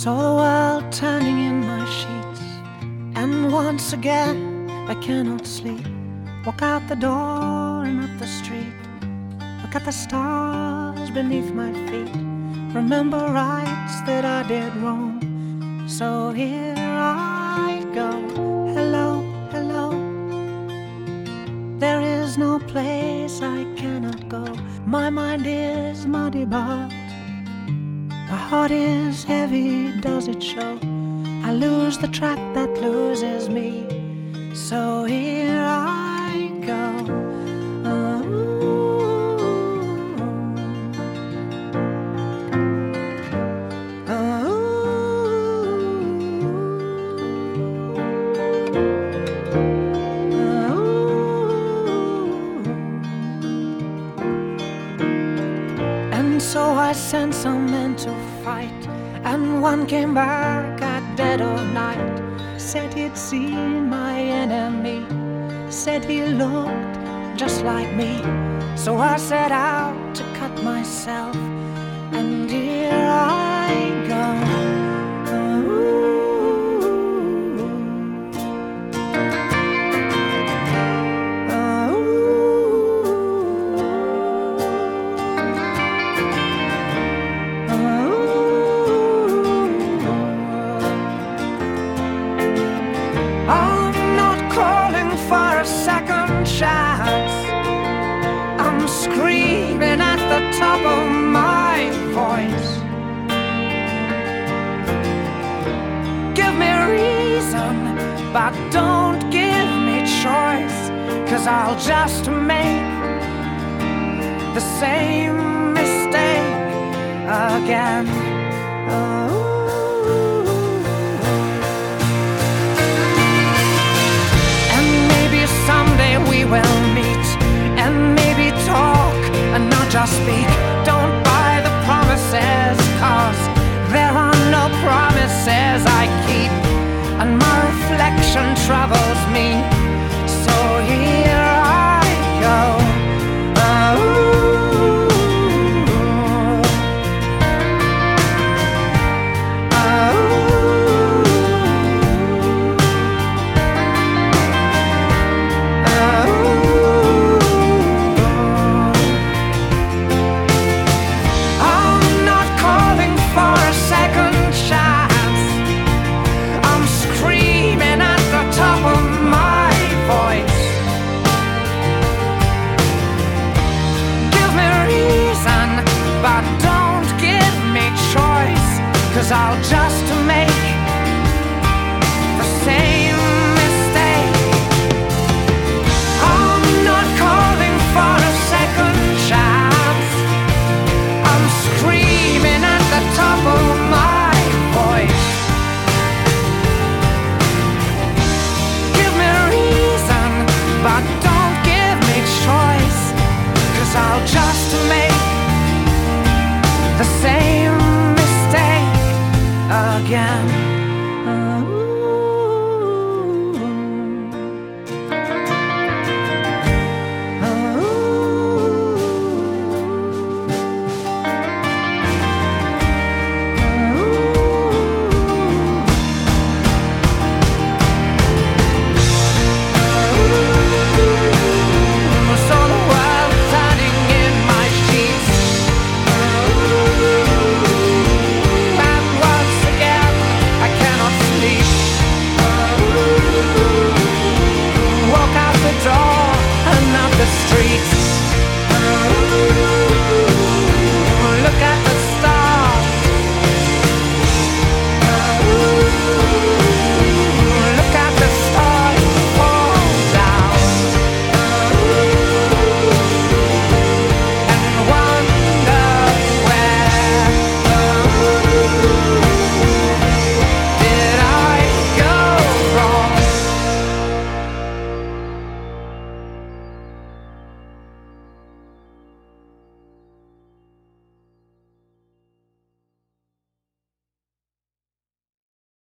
Saw the world turning in my sheets, and once again I cannot sleep. Walk out the door and up the street, look at the stars beneath my feet, remember rights that I did wrong. So here I go, hello, hello. There is no place I cannot go. My mind is muddy, but my heart is heavy, does it show? I lose the track that loses me. So here I go. And so I sent some men to fight, and one came back at dead of night. Said he'd seen my enemy, said he looked just like me. So I set out to cut myself, and here I go. Second chance, I'm screaming at the top of my voice. Give me reason, but don't give me choice, 'cause I'll just make the same mistake again.